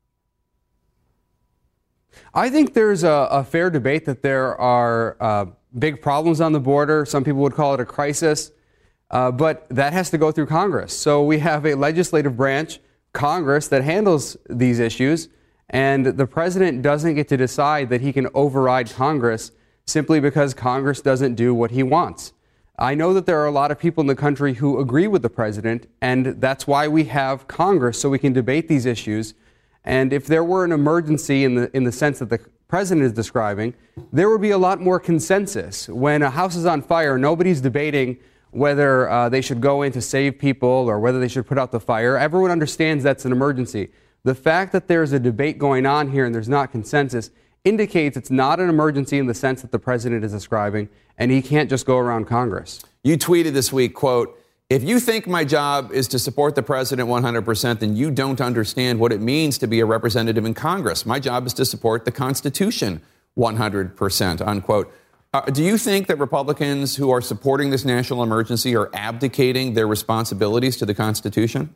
I think there's a, a fair debate that there are uh, big problems on the border. Some people would call it a crisis, uh, but that has to go through Congress. So we have a legislative branch, Congress, that handles these issues, and the president doesn't get to decide that he can override Congress simply because Congress doesn't do what he wants. I know that there are a lot of people in the country who agree with the president, and that's why we have Congress, so we can debate these issues. And if there were an emergency in the in the sense that the president is describing, there would be a lot more consensus. When a house is on fire, nobody's debating whether uh, they should go in to save people or whether they should put out the fire. Everyone understands that's an emergency. The fact that there's a debate going on here and there's not consensus indicates it's not an emergency in the sense that the president is describing, and he can't just go around Congress. You tweeted this week, quote, "If you think my job is to support the president one hundred percent, then you don't understand what it means to be a representative in Congress. My job is to support the Constitution one hundred percent, unquote. Uh, do you think that Republicans who are supporting this national emergency are abdicating their responsibilities to the Constitution?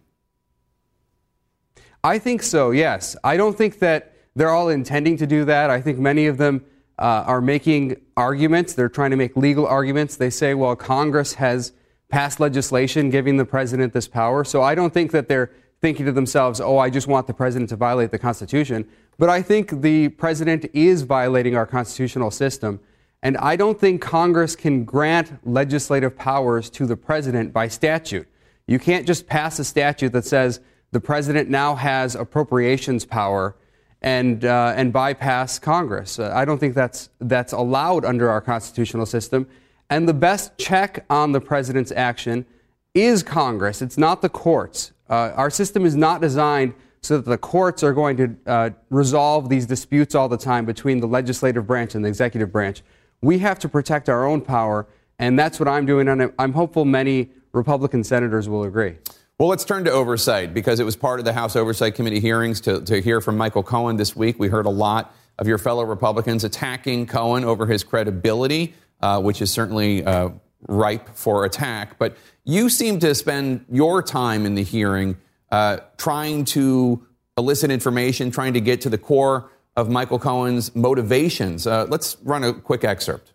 I think so, yes. I don't think that they're all intending to do that. I think many of them uh, are making arguments. They're trying to make legal arguments. They say, well, Congress has passed legislation giving the president this power. So I don't think that they're thinking to themselves, oh, I just want the president to violate the Constitution. But I think the president is violating our constitutional system. And I don't think Congress can grant legislative powers to the president by statute. You can't just pass a statute that says the president now has appropriations power and uh, and bypass Congress. Uh, I don't think that's that's allowed under our constitutional system. And the best check on the president's action is Congress. It's not the courts. Uh, our system is not designed so that the courts are going to uh, resolve these disputes all the time between the legislative branch and the executive branch. We have to protect our own power, and that's what I'm doing, and I'm hopeful many Republican senators will agree. Well, let's turn to oversight, because it was part of the House Oversight Committee hearings to, to hear from Michael Cohen this week. We heard a lot of your fellow Republicans attacking Cohen over his credibility, uh, which is certainly uh, ripe for attack. But you seem to spend your time in the hearing uh, trying to elicit information, trying to get to the core of Michael Cohen's motivations. Uh, let's run a quick excerpt.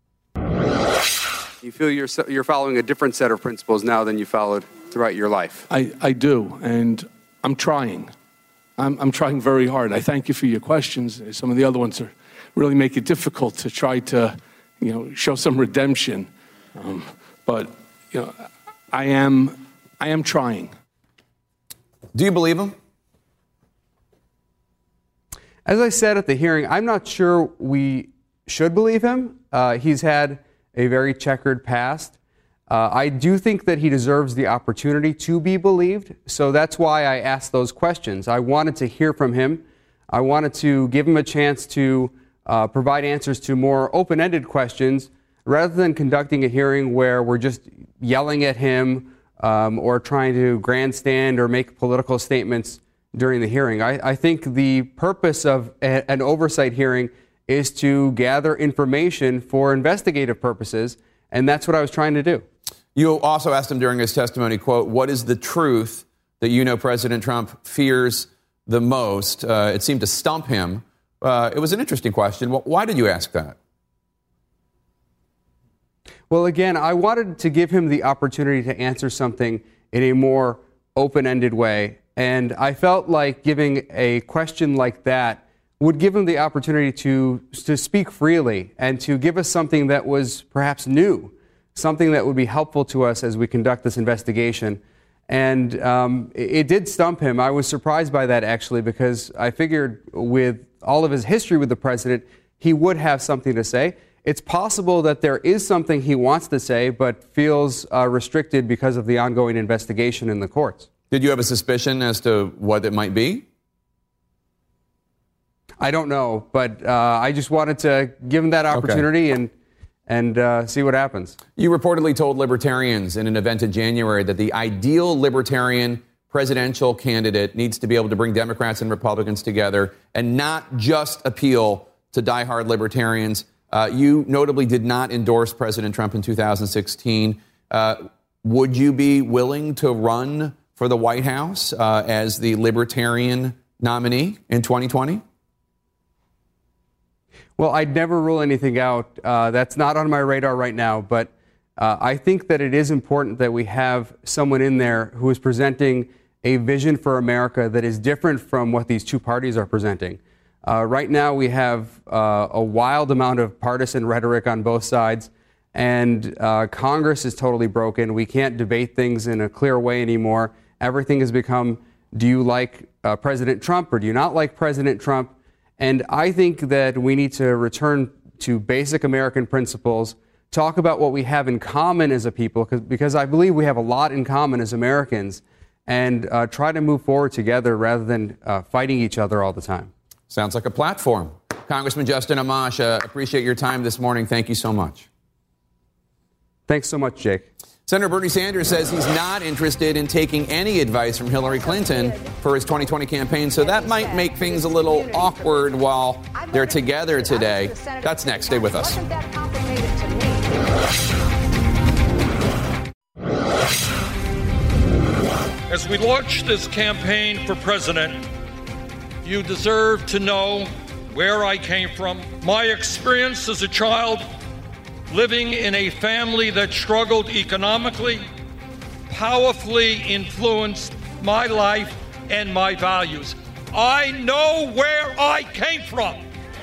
You feel you're, you're following a different set of principles now than you followed throughout your life? I, I do, and I'm trying. I'm, I'm trying very hard. I thank you for your questions. Some of the other ones are really make it difficult to try to, you know, show some redemption. Um, but, you know, I am, I am trying. Do you believe him? As I said at the hearing, I'm not sure we should believe him. Uh, he's had a very checkered past. Uh, I do think that he deserves the opportunity to be believed, so that's why I asked those questions. I wanted to hear from him. I wanted to give him a chance to uh, provide answers to more open-ended questions rather than conducting a hearing where we're just yelling at him um, or trying to grandstand or make political statements during the hearing. I, I think the purpose of a, an oversight hearing is to gather information for investigative purposes, and that's what I was trying to do. You also asked him during his testimony, quote, what is the truth that you know President Trump fears the most? Uh, it seemed to stump him. Uh, it was an interesting question. Well, why did you ask that? Well, again, I wanted to give him the opportunity to answer something in a more open-ended way. And I felt like giving a question like that would give him the opportunity to, to speak freely and to give us something that was perhaps new, something that would be helpful to us as we conduct this investigation. And um, it, it did stump him. I was surprised by that, actually, because I figured with all of his history with the president, he would have something to say. It's possible that there is something he wants to say, but feels uh, restricted because of the ongoing investigation in the courts. Did you have a suspicion as to what it might be? I don't know, but uh, I just wanted to give him that opportunity okay. and and uh, see what happens. You reportedly told libertarians in an event in January that the ideal libertarian presidential candidate needs to be able to bring Democrats and Republicans together and not just appeal to diehard libertarians. Uh, you notably did not endorse President Trump in two thousand sixteen. Uh, would you be willing to run for the White House uh, as the libertarian nominee in twenty twenty? Well, I'd never rule anything out. Uh, that's not on my radar right now, but uh, I think that it is important that we have someone in there who is presenting a vision for America that is different from what these two parties are presenting. Uh, right now, we have uh, a wild amount of partisan rhetoric on both sides, and uh, Congress is totally broken. We can't debate things in a clear way anymore. Everything has become, do you like uh, President Trump or do you not like President Trump? And I think that we need to return to basic American principles, talk about what we have in common as a people, because I believe we have a lot in common as Americans, and uh, try to move forward together rather than uh, fighting each other all the time. Sounds like a platform. Congressman Justin Amash, uh, appreciate your time this morning. Thank you so much. Thanks so much, Jake. Senator Bernie Sanders says he's not interested in taking any advice from Hillary Clinton for his twenty twenty campaign, so that might make things a little awkward while they're together today. That's next. Stay with us. As we launch this campaign for president, you deserve to know where I came from, my experience as a child, living in a family that struggled economically, powerfully influenced my life and my values. I know where I came from.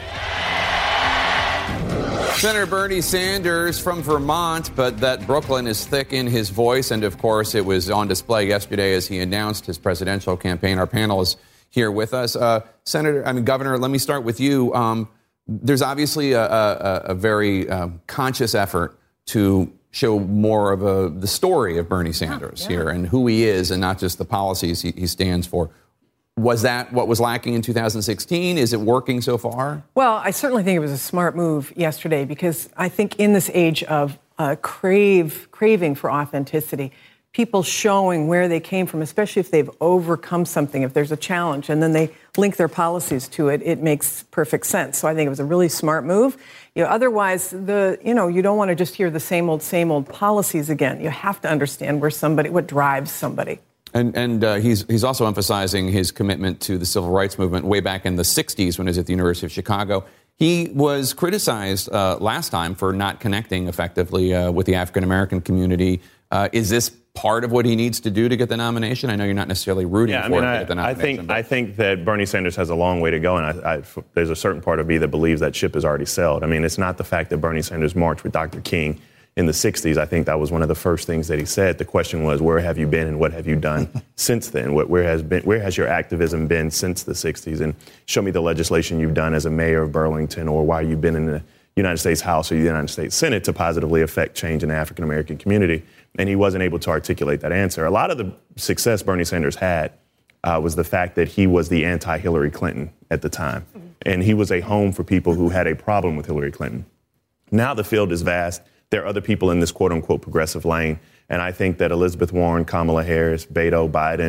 Senator Bernie Sanders from Vermont, but that Brooklyn is thick in his voice, and of course it was on display yesterday as he announced his presidential campaign. Our panel is here with us. Uh, Senator, I mean, Governor, let me start with you. Um, There's obviously a, a, a very um, conscious effort to show more of a, the story of Bernie Sanders yeah, yeah. here and who he is and not just the policies he, he stands for. Was that what was lacking in two thousand sixteen? Is it working so far? Well, I certainly think it was a smart move yesterday because I think in this age of uh, crave craving for authenticity, people showing where they came from, especially if they've overcome something, if there's a challenge, and then they link their policies to it, it makes perfect sense. So I think it was a really smart move. You know, otherwise, the you know, you don't want to just hear the same old, same old policies again. You have to understand where somebody, what drives somebody. And and uh, he's he's also emphasizing his commitment to the civil rights movement way back in the sixties when he was at the University of Chicago. He was criticized uh, last time for not connecting effectively uh, with the African American community. Uh, is this part of what he needs to do to get the nomination? I know you're not necessarily rooting yeah, for I mean, him I, to get the nomination. I think but. I think that Bernie Sanders has a long way to go, and I, I, there's a certain part of me that believes that ship is already sailed. I mean, it's not the fact that Bernie Sanders marched with Doctor King in the sixties. I think that was one of the first things that he said. The question was, where have you been and what have you done since then? What, where has been, where has your activism been since the sixties? And show me the legislation you've done as a mayor of Burlington, or why you've been in the United States House or the United States Senate to positively affect change in the African American community. And he wasn't able to articulate that answer. A lot of the success Bernie Sanders had uh, was the fact that he was the anti-Hillary Clinton at the time. And he was a home for people who had a problem with Hillary Clinton. Now the field is vast. There are other people in this quote-unquote progressive lane. And I think that Elizabeth Warren, Kamala Harris, Beto, Biden,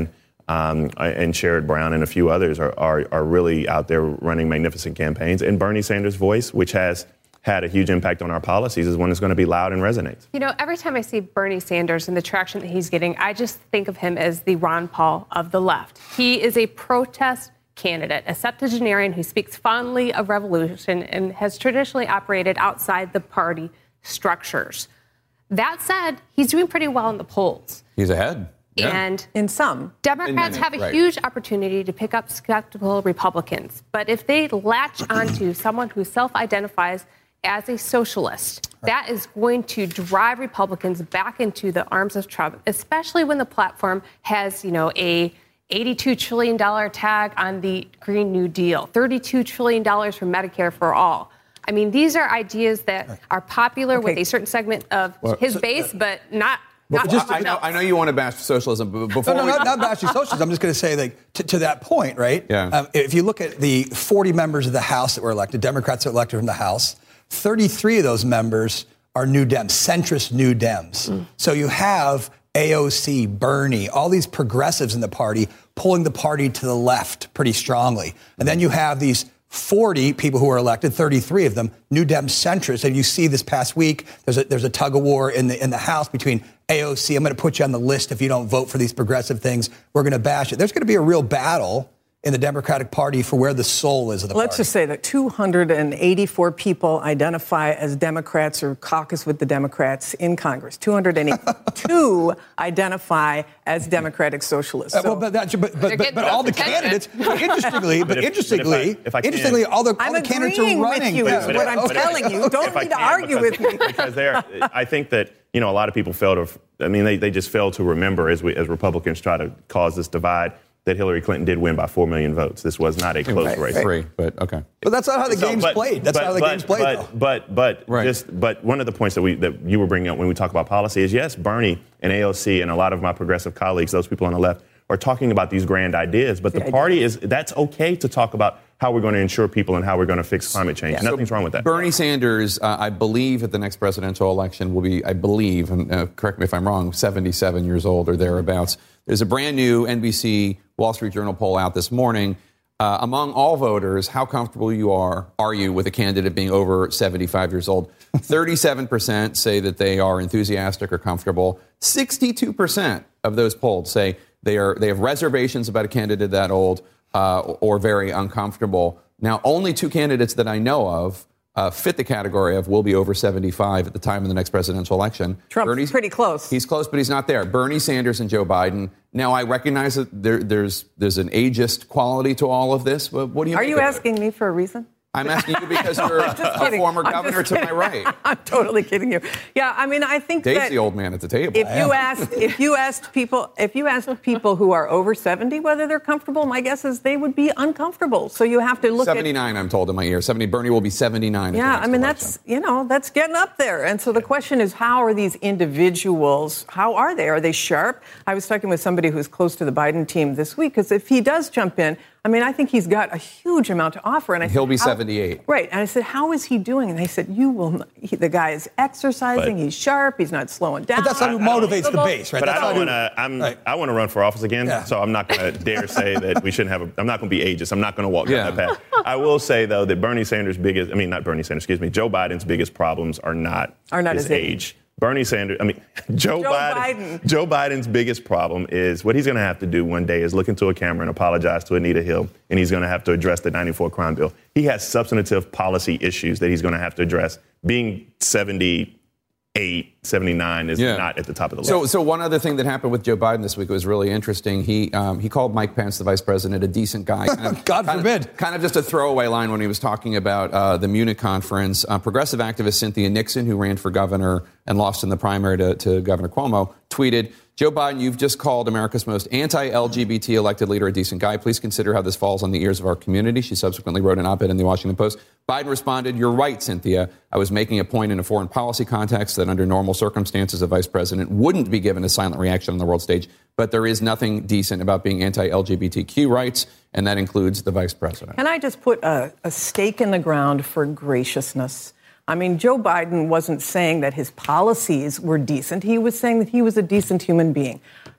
um, and Sherrod Brown and a few others are, are, are really out there running magnificent campaigns. And Bernie Sanders' voice, which has had a huge impact on our policies, is one that's going to be loud and resonates. You know, every time I see Bernie Sanders and the traction that he's getting, I just think of him as the Ron Paul of the left. He is a protest candidate, a septuagenarian who speaks fondly of revolution and has traditionally operated outside the party structures. That said, he's doing pretty well in the polls. He's ahead. Yeah. And in some, Democrats in have a right. huge opportunity to pick up skeptical Republicans. But if they latch onto someone who self-identifies as a socialist, right. that is going to drive Republicans back into the arms of Trump, especially when the platform has, you know, a eighty-two trillion dollars tag on the Green New Deal, thirty-two trillion dollars for Medicare for all. I mean, these are ideas that are popular okay. with a certain segment of well, his so, base, uh, but not... Not just, I, know, I know you want to bash socialism, but before no, no, we... not, not bashing socialism. I'm just going to say, like, to, to that point, right? Yeah. Um, if you look at the forty members of the House that were elected, Democrats that were elected from the House, thirty-three of those members are New Dems, centrist New Dems. Mm. So you have A O C, Bernie, all these progressives in the party pulling the party to the left pretty strongly. And then you have these forty people who are elected, thirty-three of them, New Dem centrists. And you see this past week, there's a, there's a tug of war in the in the House between A O C. I'm going to put you on the list if you don't vote for these progressive things. We're going to bash it. There's going to be a real battle in the Democratic Party for where the soul is of the Let's party. just say that two hundred eighty-four people identify as Democrats or caucus with the Democrats in Congress. two hundred eighty-two identify as Democratic Socialists. So, uh, well, but, that, but, but, but, but all the candidates, but interestingly, but, but if, interestingly, but if I, if I interestingly, can, all the, all I'm the candidates are running. With you, is what I'm telling you. Don't need to argue because, with me. Because there, I think that, you know, a lot of people fail to, I mean, they, they just fail to remember as we, as Republicans try to cause this divide, that Hillary Clinton did win by four million votes. This was not a close right, race. Three, but okay. But that's not how the so, game's but, played. That's but, how the but, game's played, but, though. But, but, right. just, but one of the points that we that you were bringing up when we talk about policy is, yes, Bernie and A O C and a lot of my progressive colleagues, those people on the left, are talking about these grand ideas. But the, the party is, that's okay to talk about how we're going to insure people and how we're going to fix climate change. Yeah. Nothing's so wrong with that. Bernie Sanders, uh, I believe at the next presidential election will be, I believe, and uh, correct me if I'm wrong, seventy-seven years old or thereabouts. There's a brand new N B C Wall Street Journal poll out this morning. Uh, among all voters, how comfortable you are, are you with a candidate being over seventy-five years old? thirty-seven percent say that they are enthusiastic or comfortable. sixty-two percent of those polled say they are they have reservations about a candidate that old uh, or very uncomfortable. Now, only two candidates that I know of uh, fit the category of will be over seventy-five at the time of the next presidential election. Trump's Bernie's pretty close. He's close, but he's not there. Bernie Sanders and Joe Biden. Now, I recognize that there, there's there's an ageist quality to all of this, but what do you Are make you of asking it? me for a reason? I'm asking you because you're a former governor to my right. I'm totally kidding you. Yeah, I mean, I think Dave's that the old man at the table. If you asked, if you asked people, if you asked people who are over seventy whether they're comfortable, my guess is they would be uncomfortable. So you have to look seventy-nine, at, I'm told in my ear. seventy. Bernie will be seventy-nine. Yeah, I mean, election. that's, you know, that's getting up there. And so the question is, how are these individuals, how are they? Are they sharp? I was talking with somebody who's close to the Biden team this week, because if he does jump in, I mean, I think he's got a huge amount to offer. And I He'll said, be how, seventy-eight. Right. And I said, how is he doing? And they said, you will not, he, the guy is exercising, but, he's sharp, he's not slowing down. But that's not who motivates the base, right? But that's I don't want to, I'm, right. I want to run for office again, yeah. so I'm not going to dare say that we shouldn't have a, I'm not going to be ageist. I'm not going to walk yeah. down that path. I will say, though, that Bernie Sanders' biggest, I mean, not Bernie Sanders, excuse me, Joe Biden's biggest problems are not, are not his, his age. age. Bernie Sanders, I mean, Joe, Joe Biden, Biden. Joe Biden's biggest problem is what he's going to have to do one day is look into a camera and apologize to Anita Hill, and he's going to have to address the ninety-four crime bill. He has substantive policy issues that he's going to have to address. Being seventy-eight, seventy-nine is yeah. not at the top of the list. So, so one other thing that happened with Joe Biden this week was really interesting. He um, he called Mike Pence, the vice president, a decent guy. Kind of, God kind forbid. Of, kind of just a throwaway line when he was talking about uh, the Munich conference. Uh, progressive activist Cynthia Nixon, who ran for governor and lost in the primary to, to Governor Cuomo, tweeted, Joe Biden, you've just called America's most anti-L G B T elected leader a decent guy. Please consider how this falls on the ears of our community. She subsequently wrote an op-ed in the Washington Post. Biden responded, you're right, Cynthia. I was making a point in a foreign policy context that under normal circumstances, a vice president wouldn't be given a silent reaction on the world stage. But there is nothing decent about being anti-L G B T Q rights, and that includes the vice president. Can I just put a, a stake in the ground for graciousness? I mean, Joe Biden wasn't saying that his policies were decent. He was saying that he was a decent human being.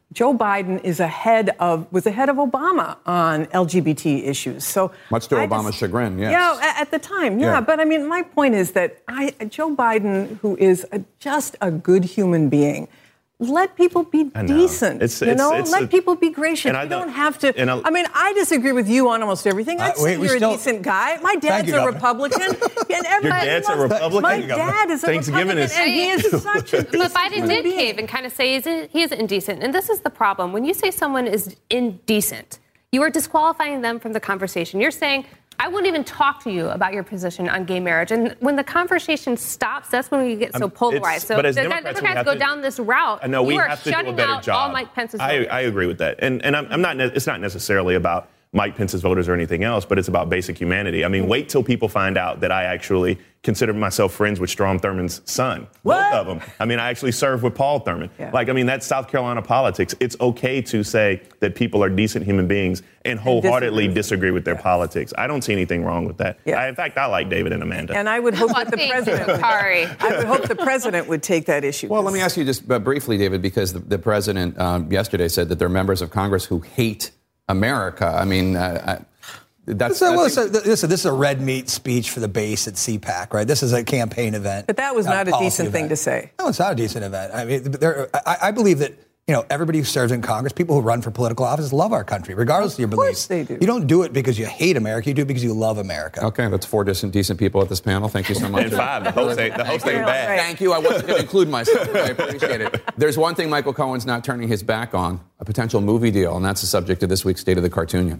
Joe Biden is ahead of was ahead of Obama on L G B T issues. So much to I Obama's just, chagrin, yes. Yeah, at the time, yeah. yeah. But I mean, my point is that I, Joe Biden, who is a, just a good human being, let people be decent. It's, you it's, know, it's, let it's, people be gracious. You don't, don't have to. I, I mean, I disagree with you on almost everything. I uh, think you're still, a decent guy. My dad's you, a Republican. And Your dad's a Republican. My dad is a Republican, is, and he is such a decent But Biden did being. cave and kind of say he's, he is indecent. And this is the problem. When you say someone is indecent, you are disqualifying them from the conversation. You're saying, I wouldn't even talk to you about your position on gay marriage. And when the conversation stops, that's when we get so polarized. So but as the Democrats, Democrats go to, down this route. I know we you are have to do a shutting better out job. all Mike Pence's I, voters. I agree with that. And, and I'm, I'm not. It's not necessarily about Mike Pence's voters or anything else, but it's about basic humanity. I mean, wait till people find out that I actually consider myself friends with Strom Thurmond's son. What? Both of them. I mean, I actually served with Paul Thurmond. Yeah. Like, I mean, that's South Carolina politics. It's okay to say that people are decent human beings and wholeheartedly and disagree. disagree with their yeah. politics. I don't see anything wrong with that. Yeah. I, in fact, I like David and Amanda. And I would hope that the president would, I would hope the president would take that issue. Well, let me ask you just uh, briefly, David, because the, the president um, yesterday said that there are members of Congress who hate America. I mean, uh, I, That's, so, that's well, so, listen, this is a red meat speech for the base at C PAC, right? This is a campaign event. But that was not, not a decent event. thing to say. No, it's not a decent event. I mean, there, I, I believe that, you know, everybody who serves in Congress, people who run for political office, love our country, regardless of your beliefs. Of course they do. You don't do it because you hate America. You do it because you love America. Okay, that's four decent, decent people at this panel. Thank you so much. And five. The host ain't, the host ain't bad. Thank you. I wasn't going to include myself. I appreciate it. There's one thing Michael Cohen's not turning his back on, a potential movie deal, and that's the subject of this week's State of the Cartoonian.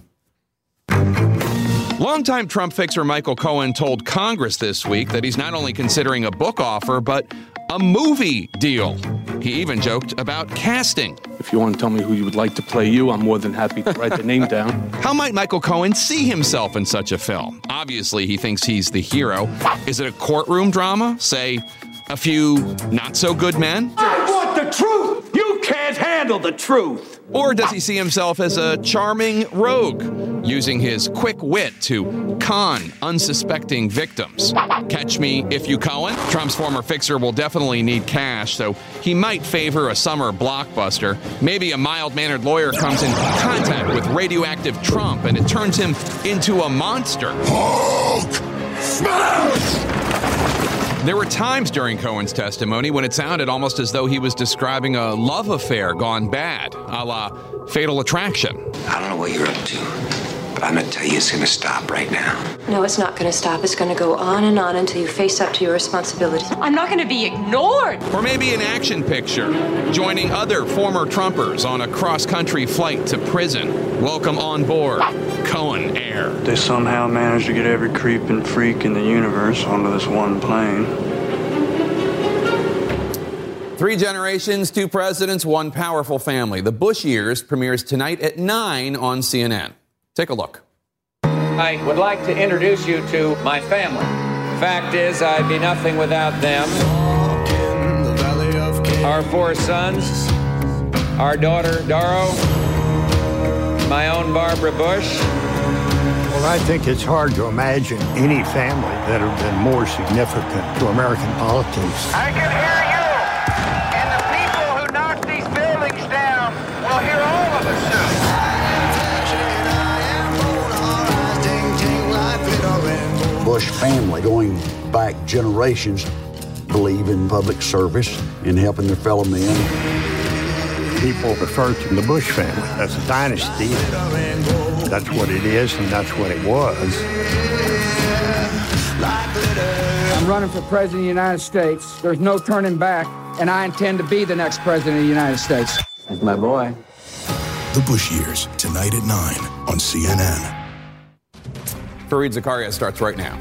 Longtime Trump fixer Michael Cohen told Congress this week that he's not only considering a book offer, but a movie deal. He even joked about casting. If you want to tell me who you would like to play you, I'm more than happy to write the name down. How might Michael Cohen see himself in such a film? Obviously, he thinks he's the hero. Is it a courtroom drama? Say, a few not-so-good men? I want the truth! You can't handle the truth! Or does he see himself as a charming rogue, using his quick wit to con unsuspecting victims? Catch me if you Cohen. Trump's former fixer will definitely need cash, so he might favor a summer blockbuster. Maybe a mild-mannered lawyer comes in contact with radioactive Trump and it turns him into a monster. Hulk smash! There were times during Cohen's testimony when it sounded almost as though he was describing a love affair gone bad, a la Fatal Attraction. I don't know what you're up to, but I'm going to tell you it's going to stop right now. No, it's not going to stop. It's going to go on and on until you face up to your responsibilities. I'm not going to be ignored. Or maybe an action picture, joining other former Trumpers on a cross-country flight to prison. Welcome on board, Cohen Air. They somehow managed to get every creep and freak in the universe onto this one plane. Three generations, two presidents, one powerful family. The Bush years premieres tonight at nine on C N N. Take a look. I would like to introduce you to my family. Fact is, I'd be nothing without them. Our four sons, our daughter, Doro, my own Barbara Bush. Well, I think it's hard to imagine any family that have been more significant to American politics. I can hear you, and the people who knock these buildings down will hear all of us soon. Bush family, going back generations, believe in public service and helping their fellow men. People refer to the Bush family as a dynasty. That's what it is, and that's what it was. I'm running for president of the United States. There's no turning back, and I intend to be the next president of the United States. That's my boy. The Bush Years, tonight at nine on C N N. Fareed Zakaria starts right now.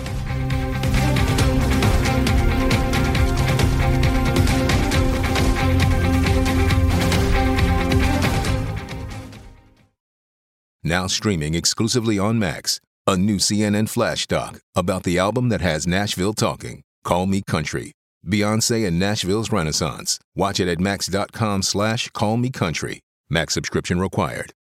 Now streaming exclusively on Max, a new C N N flash doc about the album that has Nashville talking, Call Me Country, Beyonce and Nashville's Renaissance. Watch it at max.com slash call me country. Max subscription required.